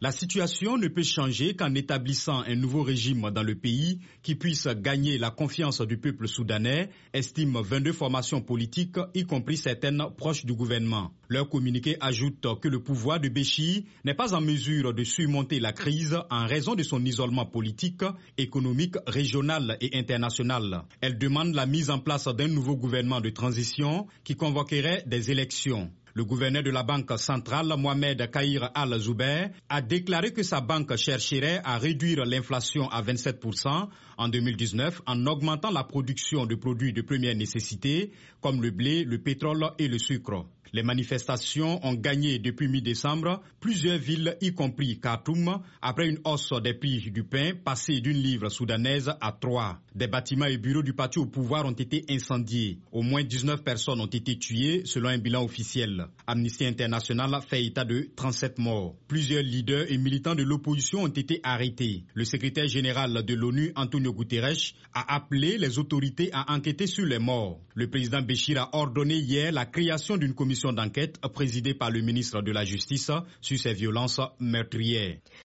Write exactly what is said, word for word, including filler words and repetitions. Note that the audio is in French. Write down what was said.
La situation ne peut changer qu'en établissant un nouveau régime dans le pays qui puisse gagner la confiance du peuple soudanais, estiment vingt-deux formations politiques, y compris certaines proches du gouvernement. Leur communiqué ajoute que le pouvoir de Béchir n'est pas en mesure de surmonter la crise en raison de son isolement politique, économique, régional et international. Elle demande la mise en place d'un nouveau gouvernement de transition qui convoquerait des élections. Le gouverneur de la Banque centrale, Mohamed Kahir Al-Zuber, a déclaré que sa banque chercherait à réduire l'inflation à vingt-sept pour cent en deux mille dix-neuf en augmentant la production de produits de première nécessité comme le blé, le pétrole et le sucre. Les manifestations ont gagné depuis mi-décembre plusieurs villes, y compris Khartoum, après une hausse des prix du pain passé d'une livre soudanaise à trois. Des bâtiments et bureaux du parti au pouvoir ont été incendiés. Au moins dix-neuf personnes ont été tuées selon un bilan officiel. Amnesty International fait état de trente-sept morts. Plusieurs leaders et militants de l'opposition ont été arrêtés. Le secrétaire général de l'ONU, Antonio Guterres, a appelé les autorités à enquêter sur les morts. Le président Béchir a ordonné hier la création d'une commission d'enquête présidée par le ministre de la Justice sur ces violences meurtrières.